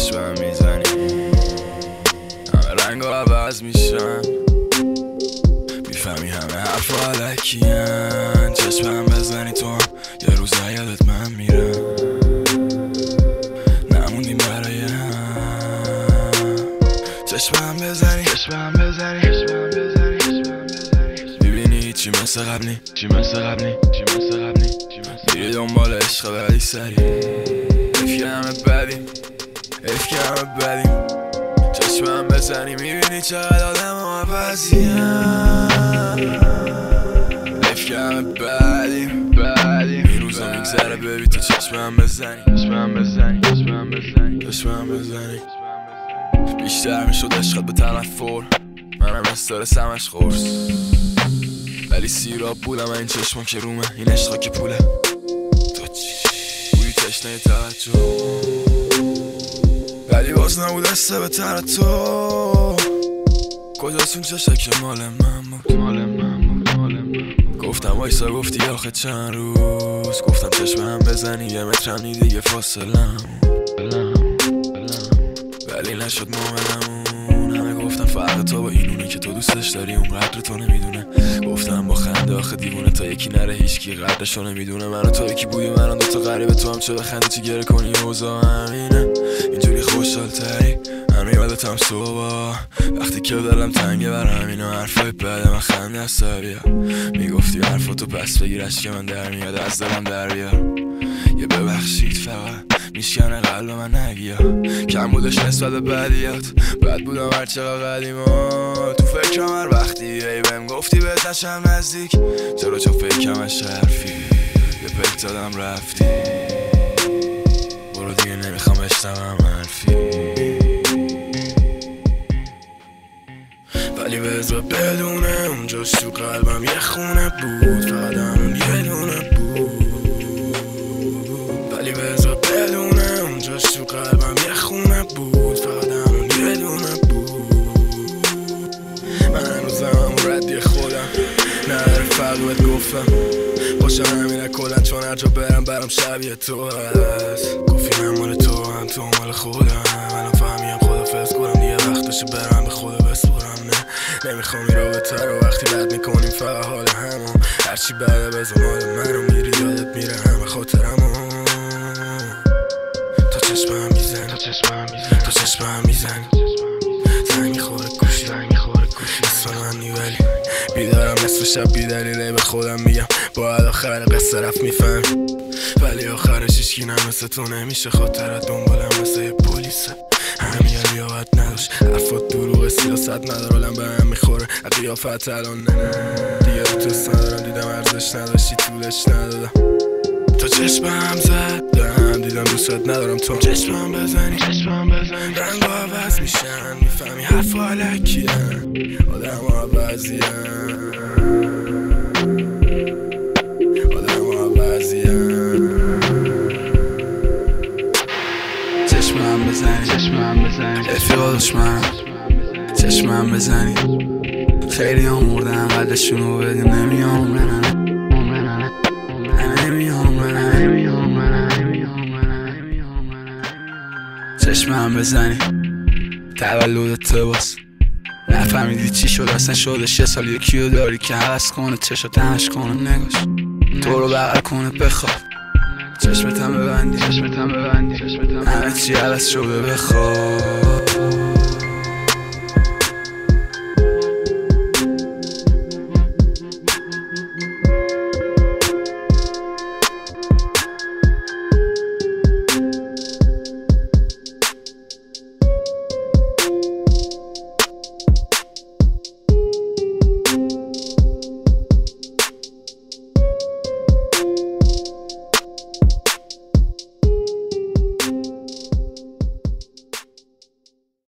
چشمم میزنی همه رنگ ها عوض میشن میفهمی همه حرف ها علکین چشمم بزنی تو هم یه روز یادت من میرم نموندیم برای هم چشمم بزنی ببینی چی مثل قبلی میری دنبال عشق ولی سری حیف که همه بدیم چشمم بزنی میبینی چقدر آدم ها عوضیم حیف که همه بدیم این روزا میگذره ببین تو چشمم بزنی بیشتر میشد عشقت به تنفر منم استرس همش خورس ولی سیراب بودم این چشمان که رومه این عشقا که پوله تو چی بودی تشنه توجه ولی باز نبود دسته به تر تو کجاست اون چشک که مال من بود گفتم وایسا گفتی آخه چند روز گفتم چشمم بزنی یه مترم دیگه فاصلم ولی نشد معاملمون همه گفتم فرق تو با اینونه که تو دوستش داری اون قدر تو نمیدونه گفتم با خنده آخه دیوونه تا یکی نره هیچکی قدرشو نمیدونه من و تو یکی بودیم الان دوتا غریبه تو هم چه بخنده چی گره کنی اوضاع همینه اینجوری خوشحال تری هنو یادتم صبح وقتی که دلم تنگه برم اینا حرفای بده من خنده از سریا میگفتی حرفاتو پس بگیر که من در میاد از دلم در بیار یه ببخشید فقط میشکنه قلب من نگیا کم بودش نسبت به بدیات بد بودم هرچقدر قدیما تو فکرم هر وقتی ای بهم گفتی بهت نشم نزدیک چرا چون فکرم شرفی یه پیک دادم رفتی برو دیگه نمیخوام بشنوم حرفی ولی بذار بدونه اونجاش تو قلبم یه خونه بود فقط همون یه دونه بود ولی بذار بدونه اونجاش تو قلبم یه خونه بود فقط همون یه دونه بود من هنوزم همون ردی خودم نداره فرق بهت گفتم باشم همینه کلن چون هر جا برم شبیه تو هست گفتی من مال تو هم تو مال خودم منم فهمیم خدافظ کنم دیگه وقتشه برم به خدا بسپرم نه نمیخوام این رابطه رو وقتی بد میکنیم فقط حال همون هرچی بده بزن مال من رو میری یادت میره همه خاطرمو تا چشمم میزنی زنگ میخوره گوشی نصف منی ولی بیدارم نصف شب بیدلیله به خودم میگم باید آخر قصه رفت میفهم ولی آخرش هیچکی نمثل تو نمیشه خاطرت دنبالم مثل یه پولیسه همین لیاقت نداشت حرفات دروغ سیاست نداره الان به هم میخوره قیافت الان نه دیگه رو دوست ندارم دیدم ارزش نداشتی طولش ندادم تا چشمم زدم دیدم دوست ندارم تو چشمم بزنی رنگ ها عوض میشن میفهمی حرف ها علکیه آدم ها عوضیه چشمم بزنی رفیقا دشمن چشمم بزنی خیلی ها مردن قدرشونو بدیم نمیام چشمم بزنی تولدت باز نفهمیدی چی شد اصلا شدش یه سال یکیو داری که حوض کنه چشا تنش کنه نگاش تو رو بغل کنه بخواب چشمتم ببندی همه چی عوض شده بخواب